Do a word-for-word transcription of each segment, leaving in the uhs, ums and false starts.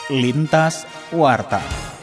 Lintas Warta.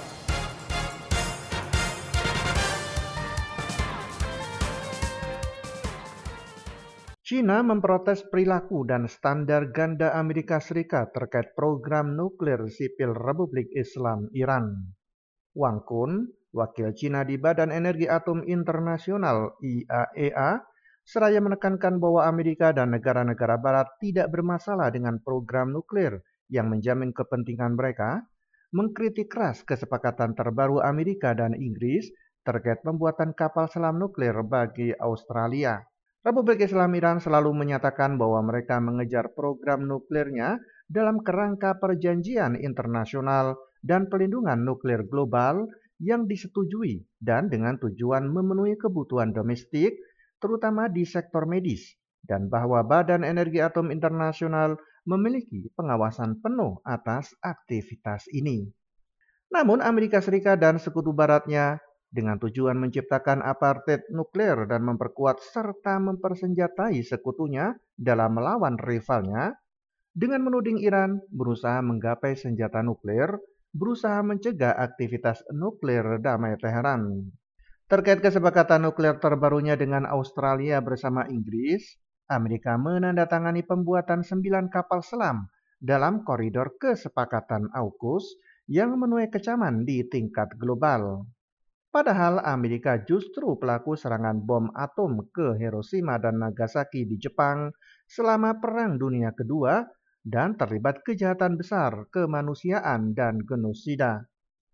China memprotes perilaku dan standar ganda Amerika Serikat terkait program nuklir sipil Republik Islam Iran. Wang Kun, wakil China di Badan Energi Atom Internasional I A E A, seraya menekankan bahwa Amerika dan negara-negara Barat tidak bermasalah dengan program nuklir yang menjamin kepentingan mereka, mengkritik keras kesepakatan terbaru Amerika dan Inggris terkait pembuatan kapal selam nuklir bagi Australia. Republik Islam Iran selalu menyatakan bahwa mereka mengejar program nuklirnya dalam kerangka perjanjian internasional dan pelindungan nuklir global yang disetujui dan dengan tujuan memenuhi kebutuhan domestik, terutama di sektor medis, dan bahwa Badan Energi Atom Internasional memiliki pengawasan penuh atas aktivitas ini. Namun Amerika Serikat dan sekutu baratnya dengan tujuan menciptakan apartheid nuklir dan memperkuat serta mempersenjatai sekutunya dalam melawan rivalnya, dengan menuding Iran berusaha menggapai senjata nuklir, berusaha mencegah aktivitas nuklir damai Teheran. Terkait kesepakatan nuklir terbarunya dengan Australia bersama Inggris, Amerika menandatangani pembuatan sembilan kapal selam dalam koridor kesepakatan AUKUS yang menuai kecaman di tingkat global. Padahal Amerika justru pelaku serangan bom atom ke Hiroshima dan Nagasaki di Jepang selama Perang Dunia Kedua dan terlibat kejahatan besar kemanusiaan dan genosida.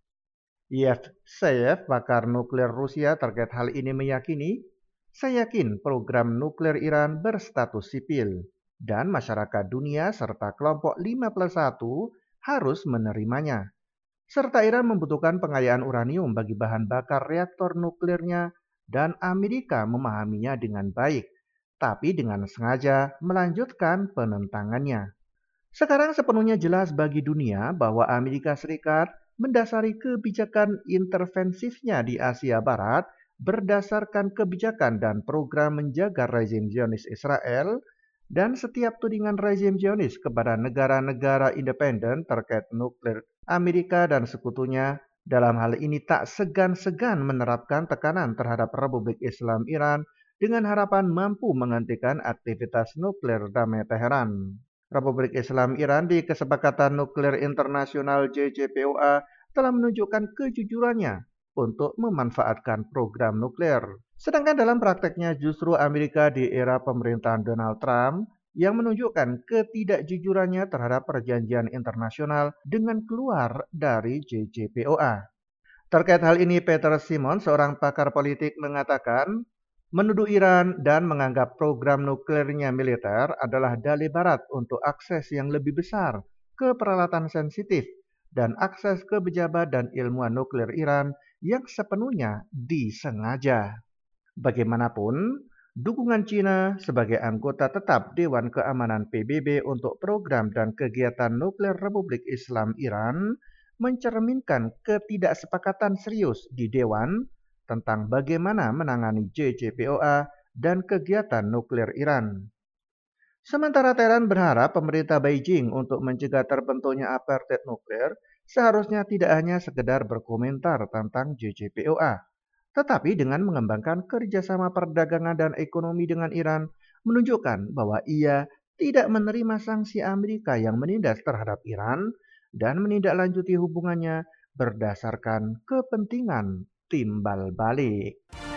Yevseyev, pakar nuklir Rusia terkait hal ini meyakini, saya yakin program nuklir Iran berstatus sipil dan masyarakat dunia serta kelompok lima plus satu harus menerimanya. Serta Iran membutuhkan pengayaan uranium bagi bahan bakar reaktor nuklirnya dan Amerika memahaminya dengan baik, tapi dengan sengaja melanjutkan penentangannya. Sekarang sepenuhnya jelas bagi dunia bahwa Amerika Serikat mendasari kebijakan intervensifnya di Asia Barat berdasarkan kebijakan dan program menjaga rezim Zionis Israel dan setiap tudingan rezim Zionis kepada negara-negara independen terkait nuklir Amerika dan sekutunya dalam hal ini tak segan-segan menerapkan tekanan terhadap Republik Islam Iran dengan harapan mampu menghentikan aktivitas nuklir damai Teheran. Republik Islam Iran di Kesepakatan Nuklir Internasional J C P O A telah menunjukkan kejujurannya untuk memanfaatkan program nuklir. Sedangkan dalam prakteknya justru Amerika di era pemerintahan Donald Trump yang menunjukkan ketidakjujurannya terhadap perjanjian internasional dengan keluar dari J C P O A. Terkait hal ini, Peter Simon, seorang pakar politik, mengatakan, menuduh Iran dan menganggap program nuklirnya militer adalah dalih Barat untuk akses yang lebih besar ke peralatan sensitif dan akses ke pejabat dan ilmuwan nuklir Iran yang sepenuhnya disengaja. Bagaimanapun, dukungan China sebagai anggota tetap Dewan Keamanan P B B untuk program dan kegiatan nuklir Republik Islam Iran mencerminkan ketidaksepakatan serius di Dewan tentang bagaimana menangani J C P O A dan kegiatan nuklir Iran. Sementara Teheran berharap pemerintah Beijing untuk mencegah terbentuknya apartheid nuklir seharusnya tidak hanya sekedar berkomentar tentang J C P O A, tetapi dengan mengembangkan kerjasama perdagangan dan ekonomi dengan Iran menunjukkan bahwa ia tidak menerima sanksi Amerika yang menindas terhadap Iran dan menindaklanjuti hubungannya berdasarkan kepentingan timbal balik.